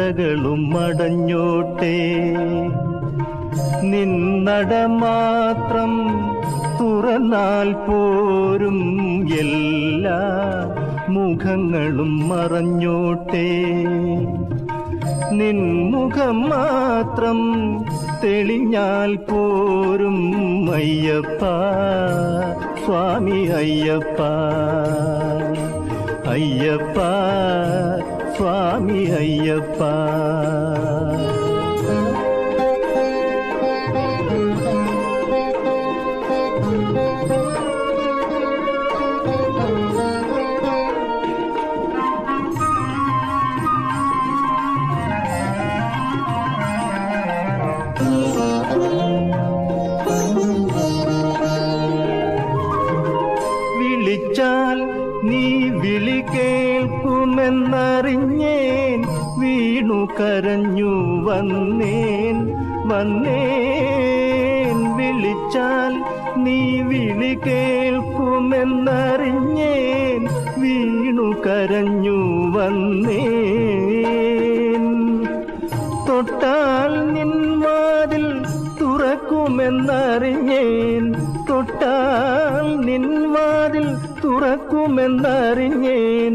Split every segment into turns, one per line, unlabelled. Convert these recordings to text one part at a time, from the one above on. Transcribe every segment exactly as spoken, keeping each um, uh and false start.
നടകളും മടഞ്ഞോട്ടെ. നിന്നട മാത്രം തുറന്നാൽ പോരും എല്ലാ മുഖങ്ങളും മറഞ്ഞോട്ടെ. നിൻമുഖം മാത്രം തെളിഞ്ഞാൽ പോരും അയ്യപ്പ സ്വാമി അയ്യപ്പ. അയ്യപ്പ സ്വാമി അയ്യപ്പ. വിളിച്ചാൽ നീ വിളി കേൾക്കുമെന്നറിഞ്ഞേൻ, വീണു കരഞ്ഞു വന്നേൻ വന്നേൻ. വിളിച്ചാൽ നീ വിളി കേൾക്കുമെന്നറിഞ്ഞേൻ, വീണു കരഞ്ഞു വന്നേൻ. തൊട്ടാൽ നിൻ വാതിൽ തുറക്കുമെന്നറിഞ്ഞേൻ, തൊട്ടാൽ നിൻ വാതിൽ തുറക്കുമെന്നറിഞ്ഞേൻ.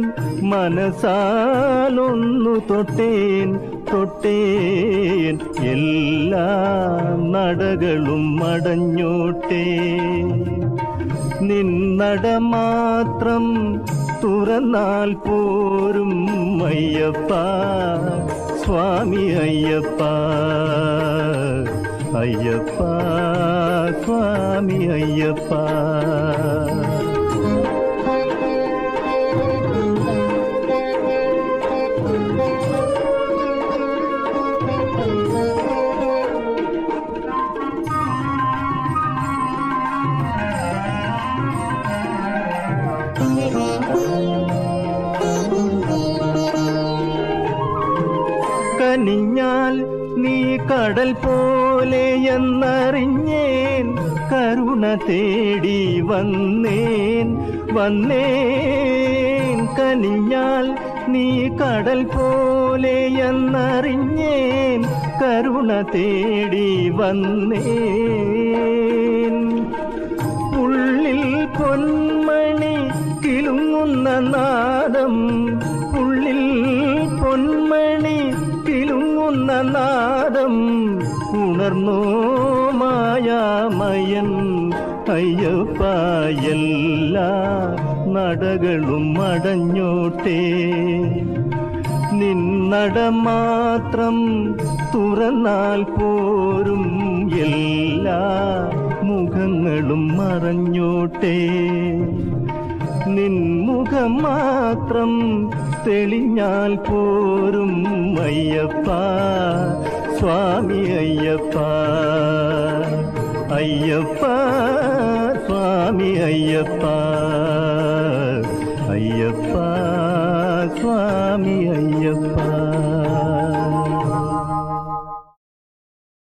മനസാലൊന്നു തൊട്ടേൻ തൊട്ടേൻ എല്ലാ നടകളും മടഞ്ഞോട്ടെ. നിന്നട മാത്രം തുറന്നാൽ പോരും അയ്യപ്പ സ്വാമി അയ്യപ്പ. അയ്യപ്പ സ്വാമി അയ്യപ്പ. കനിഞ്ഞാൽ നീ കടൽ പോലെ എന്നറിഞ്ഞേൻ, കരുണ തേടി വന്നേൻ വന്നേൻ. കനിഞ്ഞാൽ നീ കടൽ പോലെ എന്നറിഞ്ഞേൻ, കരുണ തേടി വന്നേൻ. ഉള്ളിൽ പൊന്മണി കിലുങ്ങുന്ന നാദം, ഉള്ളിൽ പൊന്മണി കിലുങ്ങുന്ന നാദം ഉണർന്നോ മായാമയൻ അയ്യപ്പ. എല്ലാ നടകളും മടഞ്ഞോട്ടെ. നിന്നട മാത്രം തുറന്നാൽ പോരും എല്ലാ മുഖങ്ങളും മറഞ്ഞോട്ടെ. നിൻമുഖം മാത്രം തെളിഞ്ഞാൽ പോരും അയ്യപ്പ സ്വാമി അയ്യപ്പ. അയ്യപ്പ സ്വാമി അയ്യപ്പ.